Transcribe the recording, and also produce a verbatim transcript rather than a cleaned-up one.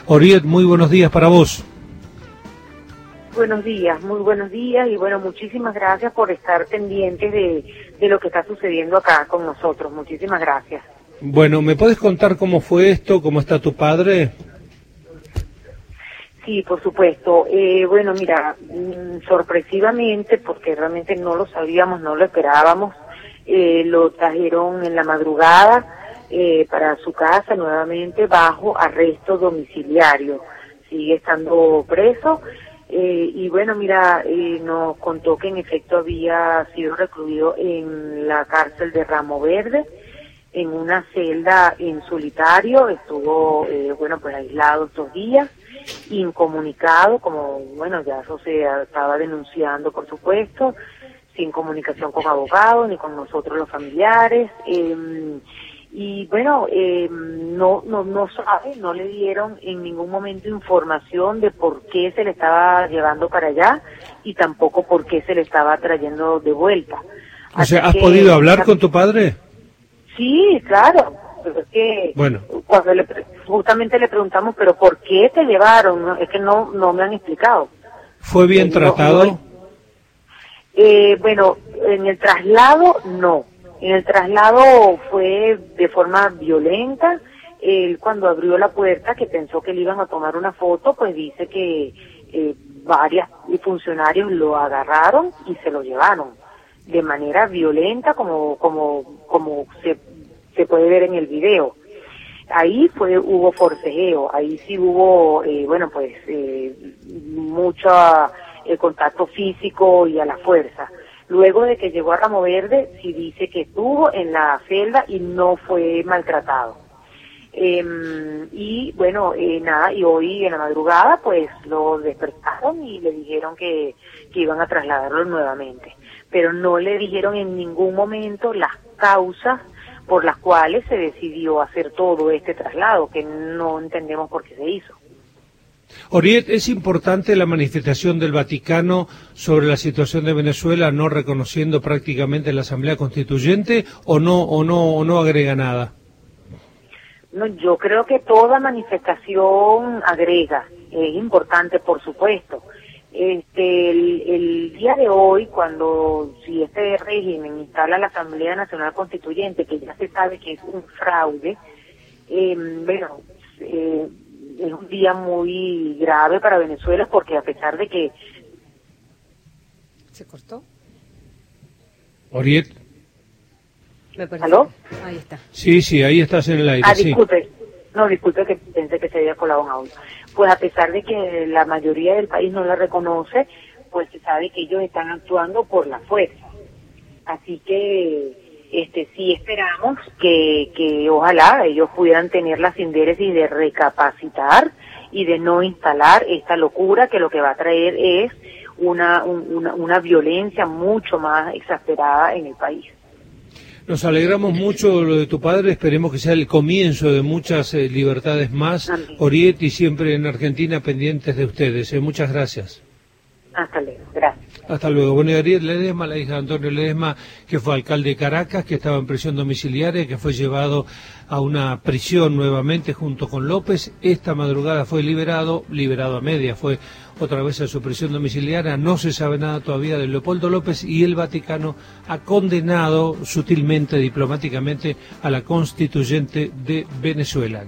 Oriet, muy buenos días para vos. Buenos días, muy buenos días y bueno, muchísimas gracias por estar pendientes de, de lo que está sucediendo acá con nosotros. Muchísimas gracias. Bueno, ¿me podés contar cómo fue esto? ¿Cómo está tu padre? Sí, por supuesto. Eh, bueno, mira, sorpresivamente, porque realmente no lo sabíamos, no lo esperábamos, eh, lo trajeron en la madrugada eh, para su casa nuevamente bajo arresto domiciliario. Sigue estando preso. Eh, y bueno, mira, eh, nos contó que en efecto había sido recluido en la cárcel de Ramo Verde, en una celda en solitario. Estuvo, eh, bueno, pues aislado estos días, incomunicado, como, bueno, ya eso se estaba denunciando, por supuesto, sin comunicación con abogados ni con nosotros los familiares. Eh, y bueno, eh, no, no, no sabe, no le dieron en ningún momento información de por qué se le estaba llevando para allá y tampoco por qué se le estaba trayendo de vuelta. O Así sea, ¿has que, podido hablar con tu padre? Sí, claro, pero es que Bueno. cuando le, justamente le preguntamos, pero ¿por qué te llevaron? No, es que no, no me han explicado. ¿Fue bien Eh, tratado? no, no, eh, bueno, en el traslado no. En el traslado fue de forma violenta. Él cuando abrió la puerta, que pensó que le iban a tomar una foto, pues dice que eh, varios funcionarios lo agarraron y se lo llevaron de manera violenta, como como como se se puede ver en el video. Ahí fue hubo forcejeo, ahí sí hubo eh, bueno pues eh, mucho eh, contacto físico y a la fuerza. Luego de que llegó a Ramo Verde, sí dice que estuvo en la celda y no fue maltratado. Eh, y bueno, eh, nada, y hoy en la madrugada pues lo despertaron y le dijeron que, que iban a trasladarlo nuevamente. Pero no le dijeron en ningún momento las causas por las cuales se decidió hacer todo este traslado, que no entendemos por qué se hizo. Oriet, ¿es importante la manifestación del Vaticano sobre la situación de Venezuela, no reconociendo prácticamente la Asamblea Constituyente, o no, o no, o no agrega nada? No, yo creo que toda manifestación agrega, es importante, por supuesto. Este, el, el día de hoy, cuando si este régimen instala la Asamblea Nacional Constituyente, que ya se sabe que es un fraude, eh, bueno, eh, es un día muy grave para Venezuela, porque a pesar de que... ¿Se cortó? Oriet. Me parece. ¿Aló? Ahí está. Sí, sí, ahí estás en el aire, Ah, sí. disculpe. No, disculpe que pensé que se había colado un audio. Pues a pesar de que la mayoría del país no la reconoce, pues se sabe que ellos están actuando por la fuerza. Así que este sí esperamos que, que ojalá ellos pudieran tener la sindéresis de recapacitar y de no instalar esta locura que lo que va a traer es una, un, una, una violencia mucho más exasperada en el país. Nos alegramos mucho de lo de tu padre, esperemos que sea el comienzo de muchas eh, libertades más. Amén. Oriet, y siempre en Argentina pendientes de ustedes. Eh, muchas gracias. Hasta luego, gracias. Hasta luego. Bueno, y Ariel Ledesma, la hija de Antonio Ledesma, que fue alcalde de Caracas, que estaba en prisión domiciliaria, que fue llevado a una prisión nuevamente junto con López. Esta madrugada fue liberado, liberado a media, fue otra vez a su prisión domiciliaria. No se sabe nada todavía de Leopoldo López, y el Vaticano ha condenado sutilmente, diplomáticamente, a la constituyente de Venezuela.